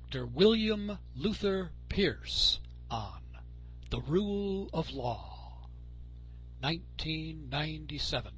Dr. William Luther Pierce on The Rule of Law, 1997.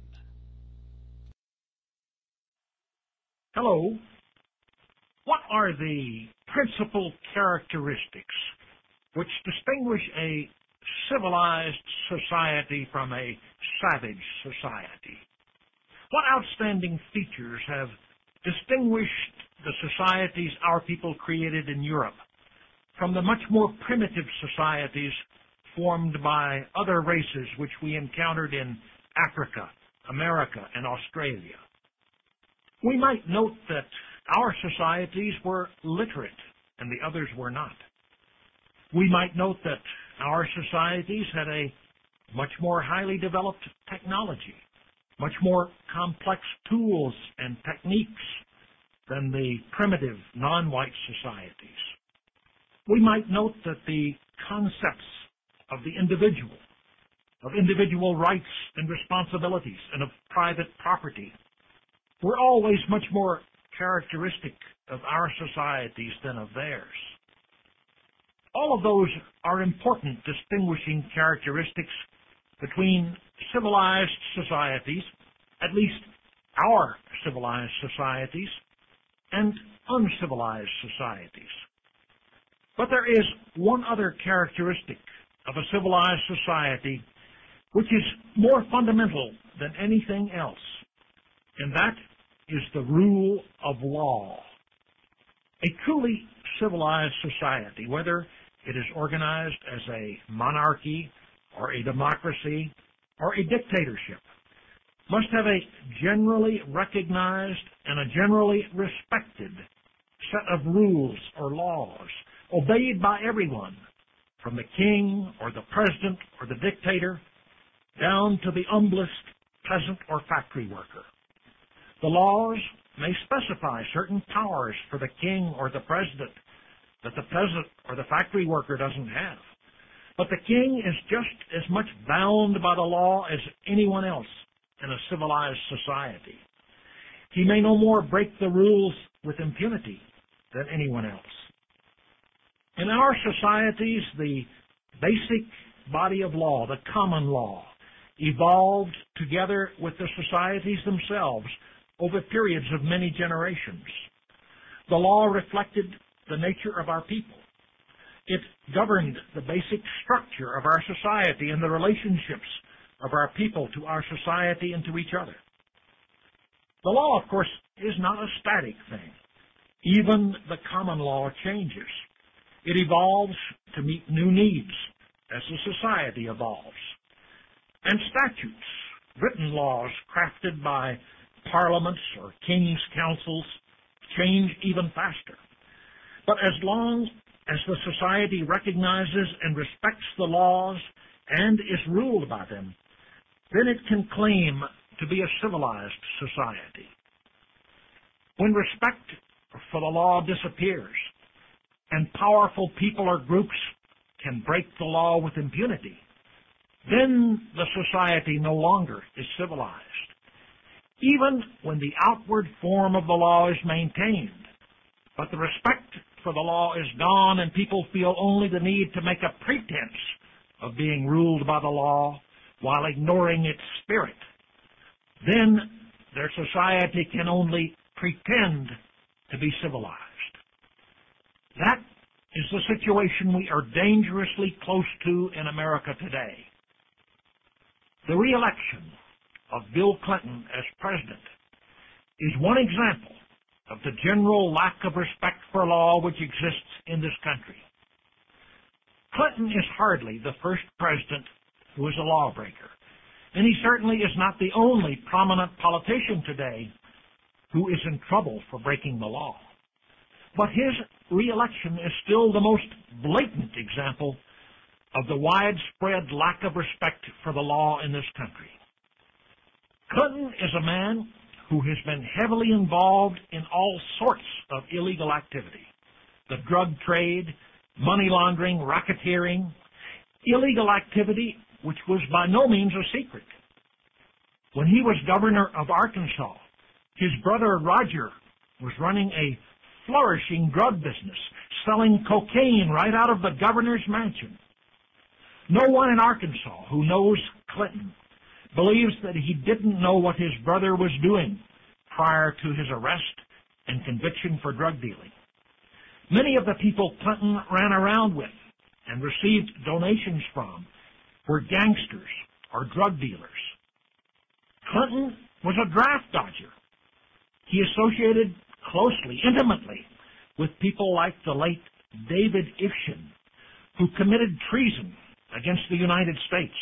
Hello. What are the principal characteristics which distinguish a civilized society from a savage society? What outstanding features have distinguished the societies our people created in Europe from the much more primitive societies formed by other races which we encountered in Africa, America, and Australia? We might note that our societies were literate and the others were not. We might note that our societies had a much more highly developed technology, much more complex tools and techniques than the primitive non-white societies. We might note that the concepts of the individual, of individual rights and responsibilities, and of private property were always much more characteristic of our societies than of theirs. All of those are important distinguishing characteristics between civilized societies, at least our civilized societies, and uncivilized societies. But there is one other characteristic of a civilized society which is more fundamental than anything else, and that is the rule of law. A truly civilized society, whether it is organized as a monarchy or a democracy or a dictatorship, must have a generally recognized and a generally respected set of rules or laws, obeyed by everyone, from the king or the president or the dictator down to the humblest peasant or factory worker. The laws may specify certain powers for the king or the president that the peasant or the factory worker doesn't have. But the king is just as much bound by the law as anyone else in a civilized society. He may no more break the rules with impunity than anyone else. In our societies, the basic body of law, the common law, evolved together with the societies themselves over periods of many generations. The law reflected the nature of our people. It governed the basic structure of our society and the relationships of our people to our society and to each other. The law, of course, is not a static thing. Even the common law changes. It evolves to meet new needs as the society evolves. And statutes, written laws crafted by parliaments or king's councils, change even faster. But as long as the society recognizes and respects the laws and is ruled by them, then it can claim to be a civilized society. When respect for the law disappears, and powerful people or groups can break the law with impunity, then the society no longer is civilized. Even when the outward form of the law is maintained, but the respect for the law is gone and people feel only the need to make a pretense of being ruled by the law while ignoring its spirit, then their society can only pretend to be civilized. That is the situation we are dangerously close to in America today. The re-election of Bill Clinton as president is one example of the general lack of respect for law which exists in this country. Clinton is hardly the first president who is a lawbreaker, and he certainly is not the only prominent politician today who is in trouble for breaking the law. But his re-election is still the most blatant example of the widespread lack of respect for the law in this country. Clinton is a man who has been heavily involved in all sorts of illegal activity. The drug trade, money laundering, racketeering, illegal activity which was by no means a secret. When he was governor of Arkansas, his brother Roger was running a flourishing drug business, selling cocaine right out of the governor's mansion. No one in Arkansas who knows Clinton believes that he didn't know what his brother was doing prior to his arrest and conviction for drug dealing. Many of the people Clinton ran around with and received donations from were gangsters or drug dealers. Clinton was a draft dodger. He associated closely, intimately, with people like the late David Ifshin, who committed treason against the United States.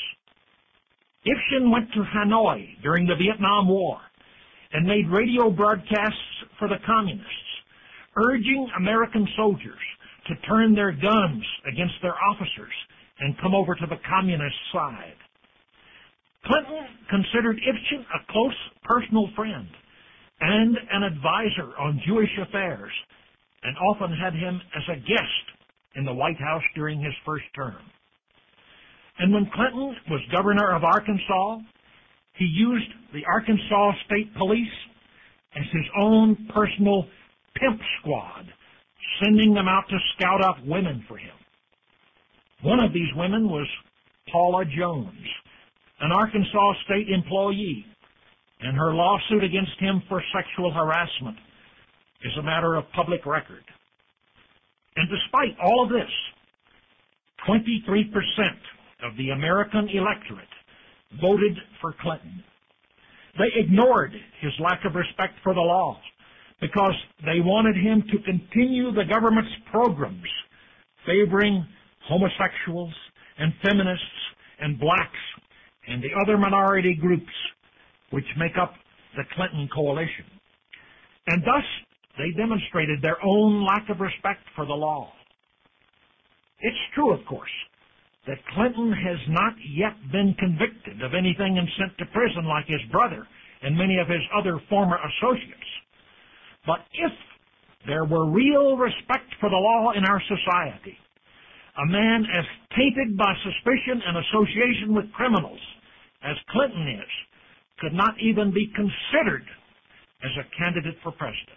Ifshin went to Hanoi during the Vietnam War and made radio broadcasts for the communists, urging American soldiers to turn their guns against their officers and come over to the communist side. Clinton considered Ifshin a close personal friend and an advisor on Jewish affairs, and often had him as a guest in the White House during his first term. And when Clinton was governor of Arkansas, he used the Arkansas State Police as his own personal pimp squad, sending them out to scout out women for him. One of these women was Paula Jones, an Arkansas state employee, and her lawsuit against him for sexual harassment is a matter of public record. And despite all of this, 23% of the American electorate voted for Clinton. They ignored his lack of respect for the law because they wanted him to continue the government's programs favoring homosexuals and feminists and blacks and the other minority groups which make up the Clinton coalition. And thus, they demonstrated their own lack of respect for the law. It's true, of course, that Clinton has not yet been convicted of anything and sent to prison like his brother and many of his other former associates. But if there were real respect for the law in our society, a man as tainted by suspicion and association with criminals as Clinton is could not even be considered as a candidate for president.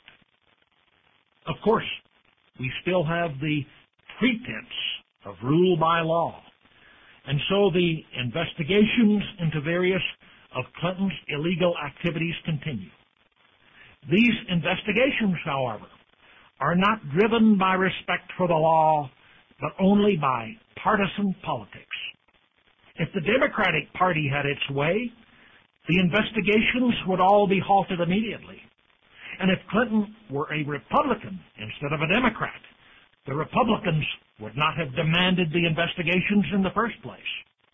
Of course, we still have the pretense of rule by law, and so the investigations into various of Clinton's illegal activities continue. These investigations, however, are not driven by respect for the law, but only by partisan politics. If the Democratic Party had its way, the investigations would all be halted immediately. And if Clinton were a Republican instead of a Democrat, the Republicans would not have demanded the investigations in the first place.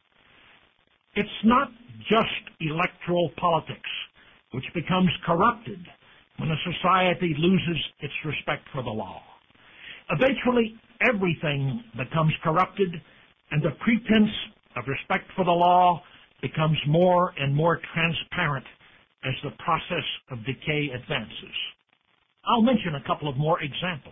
It's not just electoral politics which becomes corrupted when a society loses its respect for the law. Eventually, everything becomes corrupted, and the pretense of respect for the law becomes more and more transparent as the process of decay advances. I'll mention a couple of more examples.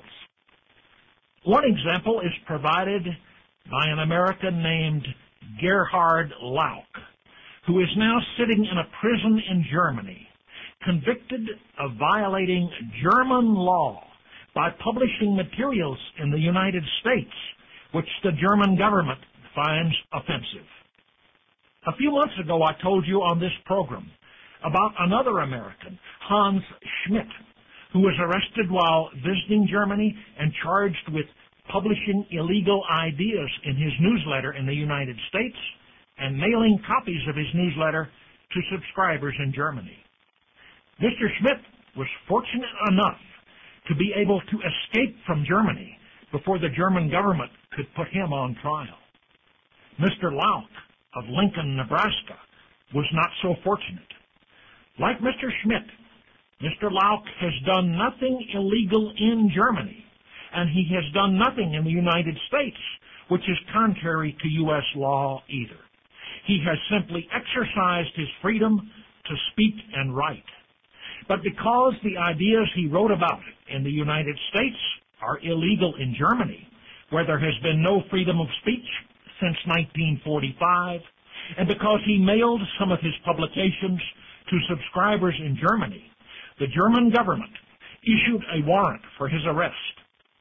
One example is provided by an American named Gerhard Lauck, who is now sitting in a prison in Germany, convicted of violating German law by publishing materials in the United States, which the German government finds offensive. A few months ago, I told you on this program about another American, Hans Schmidt, who was arrested while visiting Germany and charged with publishing illegal ideas in his newsletter in the United States and mailing copies of his newsletter to subscribers in Germany. Mr. Schmidt was fortunate enough to be able to escape from Germany before the German government could put him on trial. Mr. Lauck of Lincoln, Nebraska, was not so fortunate. Like Mr. Schmidt, Mr. Lauck has done nothing illegal in Germany, and he has done nothing in the United States which is contrary to U.S. law either. He has simply exercised his freedom to speak and write. But because the ideas he wrote about in the United States are illegal in Germany, where there has been no freedom of speech since 1945, and because he mailed some of his publications to subscribers in Germany, the German government issued a warrant for his arrest.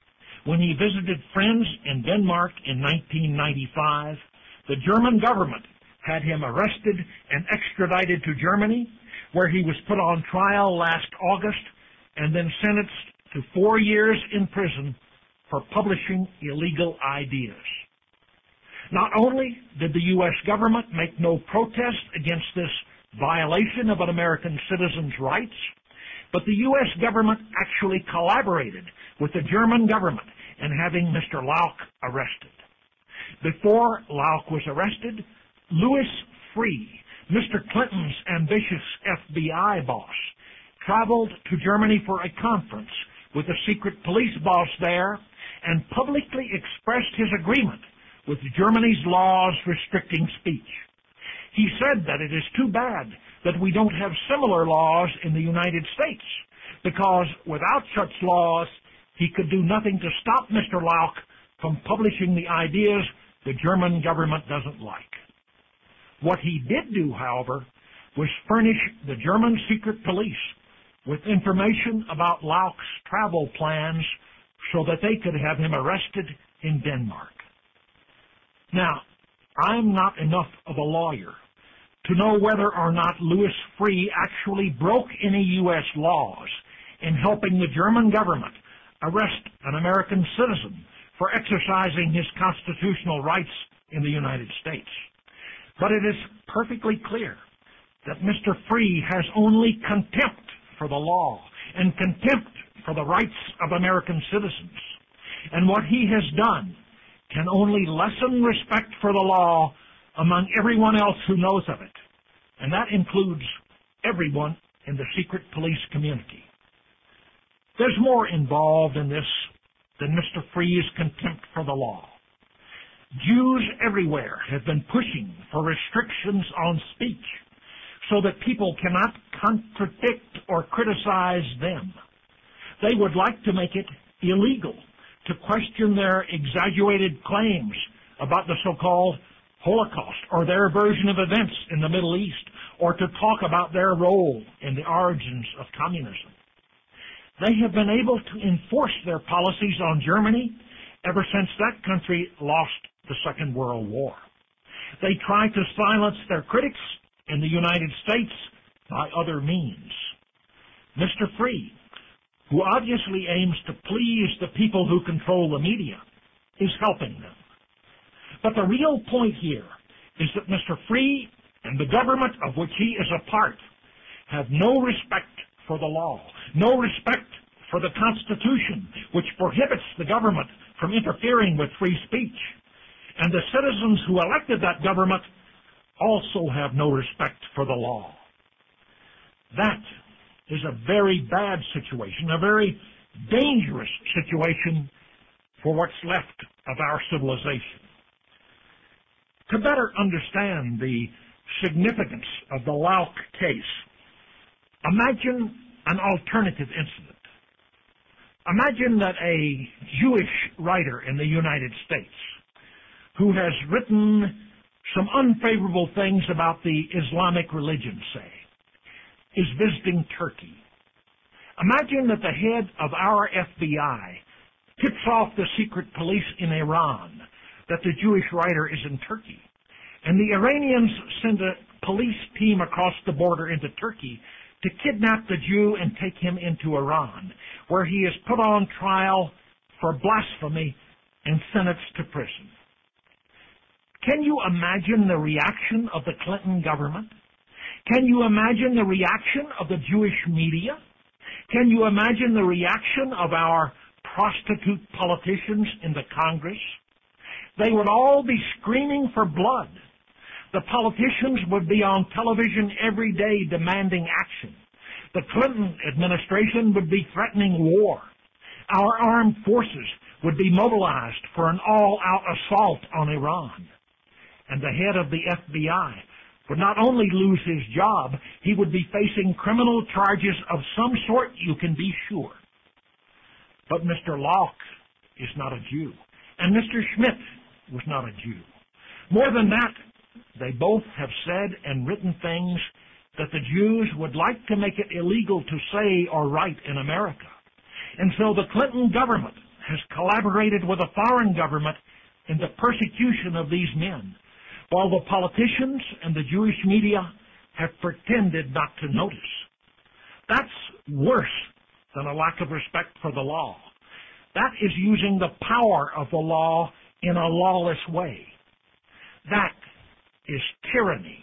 when he visited friends in Denmark in 1995, the German government had him arrested and extradited to Germany, where he was put on trial last August and then sentenced to 4 years in prison for publishing illegal ideas. Not only did the U.S. government make no protest against this violation of an American citizen's rights, but the U.S. government actually collaborated with the German government in having Mr. Lauck arrested. Before Lauck was arrested, Louis Freeh, Mr. Clinton's ambitious FBI boss, traveled to Germany for a conference with the secret police boss there and publicly expressed his agreement with Germany's laws restricting speech. He said that it is too bad that we don't have similar laws in the United States, because without such laws, he could do nothing to stop Mr. Lauck from publishing the ideas the German government doesn't like. What he did do, however, was furnish the German secret police with information about Lauck's travel plans so that they could have him arrested in Denmark. Now, I'm not enough of a lawyer to know whether or not Louis Freeh actually broke any U.S. laws in helping the German government arrest an American citizen for exercising his constitutional rights in the United States. But it is perfectly clear that Mr. Freeh has only contempt for the law and contempt for the rights of American citizens. And what he has done can only lessen respect for the law among everyone else who knows of it. And that includes everyone in the secret police community. There's more involved in this than Mr. Freeh's contempt for the law. Jews everywhere have been pushing for restrictions on speech so that people cannot contradict or criticize them. They would like to make it illegal to question their exaggerated claims about the so-called Holocaust or their version of events in the Middle East, or to talk about their role in the origins of communism. They have been able to enforce their policies on Germany ever since that country lost the Second World War. They try to silence their critics in the United States by other means. Mr. Freeh, who obviously aims to please the people who control the media, is helping them. But the real point here is that Mr. Freeh and the government of which he is a part have no respect for the law, no respect for the Constitution, which prohibits the government from interfering with free speech. And the citizens who elected that government also have no respect for the law. That is a very bad situation, a very dangerous situation for what's left of our civilization. To better understand the significance of the Lauck case, imagine an alternative incident. Imagine that a Jewish writer in the United States who has written some unfavorable things about the Islamic religion, say, is visiting Turkey. Imagine that the head of our FBI tips off the secret police in Iran that the Jewish writer is in Turkey, and the Iranians send a police team across the border into Turkey to kidnap the Jew and take him into Iran, where he is put on trial for blasphemy and sentenced to prison. Can you imagine the reaction of the Clinton government? Can you imagine the reaction of the Jewish media? Can you imagine the reaction of our prostitute politicians in the Congress? They would all be screaming for blood. The politicians would be on television every day demanding action. The Clinton administration would be threatening war. Our armed forces would be mobilized for an all-out assault on Iran. And the head of the FBI would not only lose his job, he would be facing criminal charges of some sort, you can be sure. But Mr. Lauck is not a Jew, and Mr. Schmidt was not a Jew. More than that, they both have said and written things that the Jews would like to make it illegal to say or write in America. And so the Clinton government has collaborated with a foreign government in the persecution of these men, while the politicians and the Jewish media have pretended not to notice. That's worse than a lack of respect for the law. That is using the power of the law in a lawless way. That is tyranny.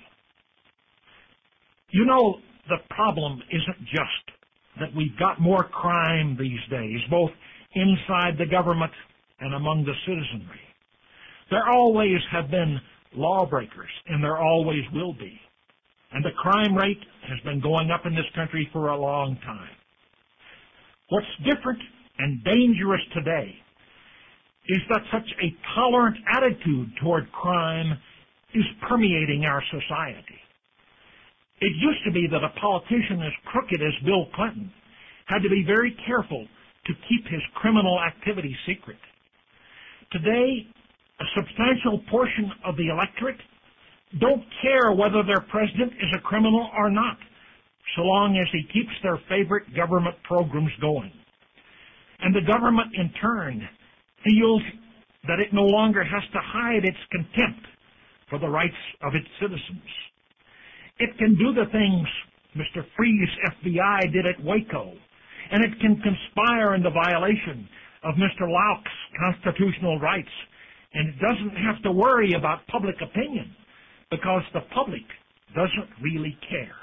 You know, the problem isn't just that we've got more crime these days, both inside the government and among the citizenry. There always have been lawbreakers, and there always will be. And the crime rate has been going up in this country for a long time. What's different and dangerous today is that such a tolerant attitude toward crime is permeating our society. It used to be that a politician as crooked as Bill Clinton had to be very careful to keep his criminal activity secret. Today, a substantial portion of the electorate don't care whether their president is a criminal or not, so long as he keeps their favorite government programs going. And the government, in turn, feels that it no longer has to hide its contempt for the rights of its citizens. It can do the things Mr. Freeh's FBI did at Waco, and it can conspire in the violation of Mr. Lauch's constitutional rights, and it doesn't have to worry about public opinion, because the public doesn't really care.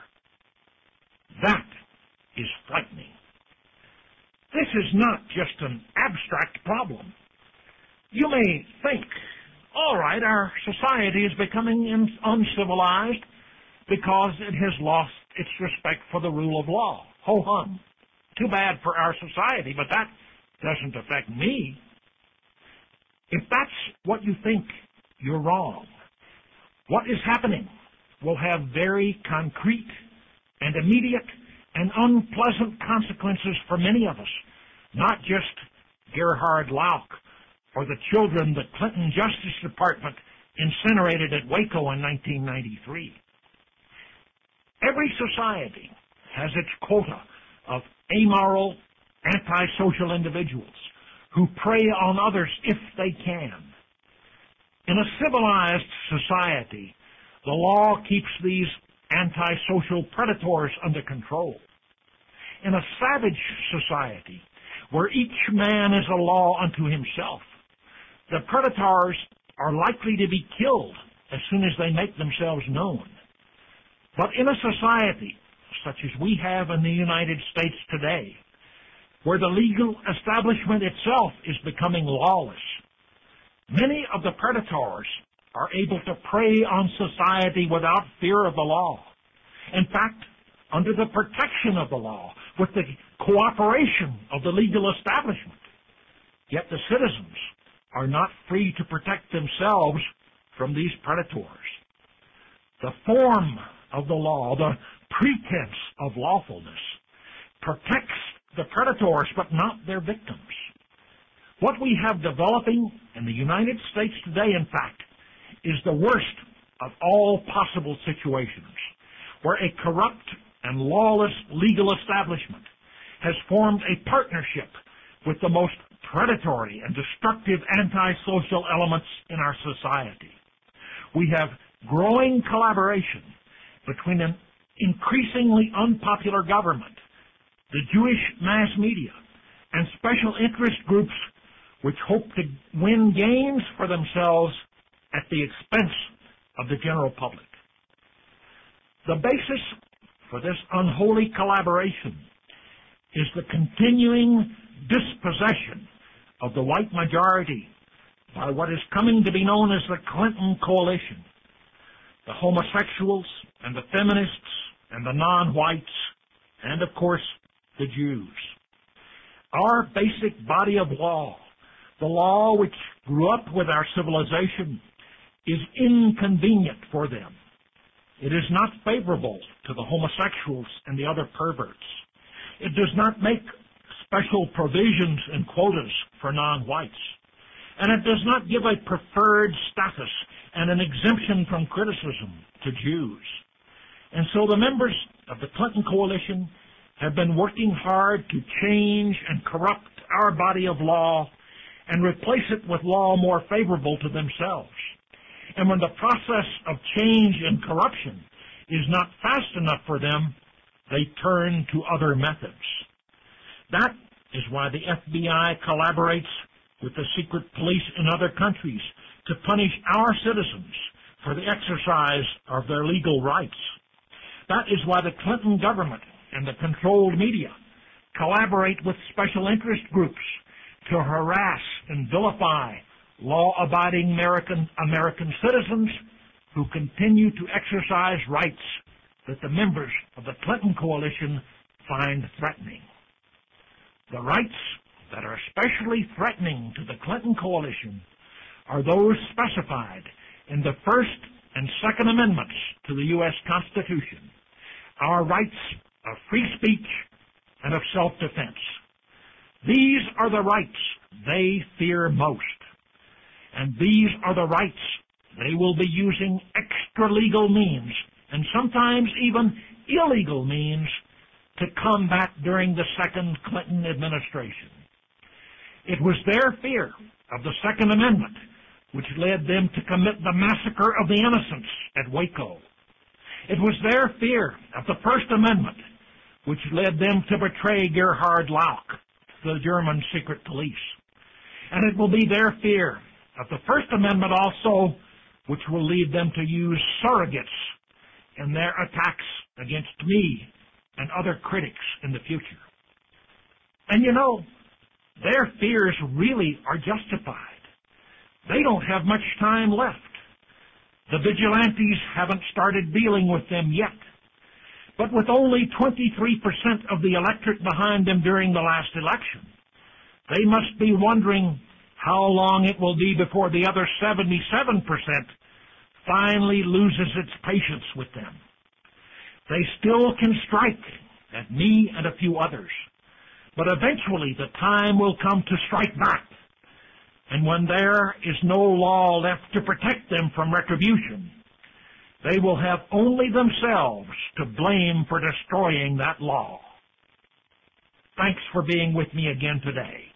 That is frightening. This is not just an abstract problem. You may think, all right, our society is becoming uncivilized because it has lost its respect for the rule of law. Ho-hum. Too bad for our society, but that doesn't affect me. If that's what you think, you're wrong. What is happening will have very concrete and immediate and unpleasant consequences for many of us, not just Gerhard Lauch or the children the Clinton Justice Department incinerated at Waco in 1993. Every society has its quota of amoral, antisocial individuals who prey on others if they can. In a civilized society, the law keeps these antisocial predators under control. In a savage society, where each man is a law unto himself, the predators are likely to be killed as soon as they make themselves known. But in a society such as we have in the United States today, where the legal establishment itself is becoming lawless, many of the predators are able to prey on society without fear of the law. In fact, under the protection of the law, with the cooperation of the legal establishment. Yet the citizens are not free to protect themselves from these predators. The form of the law, the pretense of lawfulness, protects the predators but not their victims. What we have developing in the United States today, in fact, is the worst of all possible situations, where a corrupt and lawless legal establishment has formed a partnership with the most predatory and destructive antisocial elements in our society. We have growing collaboration between an increasingly unpopular government, the Jewish mass media, and special interest groups which hope to win gains for themselves at the expense of the general public. The basis for this unholy collaboration is the continuing dispossession of the white majority by what is coming to be known as the Clinton Coalition, the homosexuals and the feminists and the non-whites, and of course the Jews. Our basic body of law, the law which grew up with our civilization, is inconvenient for them. It is not favorable to the homosexuals and the other perverts. It does not make special provisions and quotas for non-whites. And it does not give a preferred status and an exemption from criticism to Jews. And so the members of the Clinton Coalition have been working hard to change and corrupt our body of law and replace it with law more favorable to themselves. And when the process of change and corruption is not fast enough for them, they turn to other methods. That is why the FBI collaborates with the secret police in other countries to punish our citizens for the exercise of their legal rights. That is why the Clinton government and the controlled media collaborate with special interest groups to harass and vilify law-abiding American citizens who continue to exercise rights that the members of the Clinton coalition find threatening. The rights that are especially threatening to the Clinton coalition are those specified in the First and Second Amendments to the U.S. Constitution, our rights of free speech and of self-defense. These are the rights they fear most, and these are the rights they will be using extra-legal means, and sometimes even illegal means, to combat during the second Clinton administration. It was their fear of the Second Amendment which led them to commit the massacre of the innocents at Waco. It was their fear of the First Amendment which led them to betray Gerhard Lauch to the German secret police. And it will be their fear of the First Amendment also which will lead them to use surrogates in their attacks against me and other critics in the future. And you know, their fears really are justified. They don't have much time left. The vigilantes haven't started dealing with them yet. But with only 23% of the electorate behind them during the last election, they must be wondering how long it will be before the other 77% finally loses its patience with them. They still can strike at me and a few others, but eventually the time will come to strike back. And when there is no law left to protect them from retribution, they will have only themselves to blame for destroying that law. Thanks for being with me again today.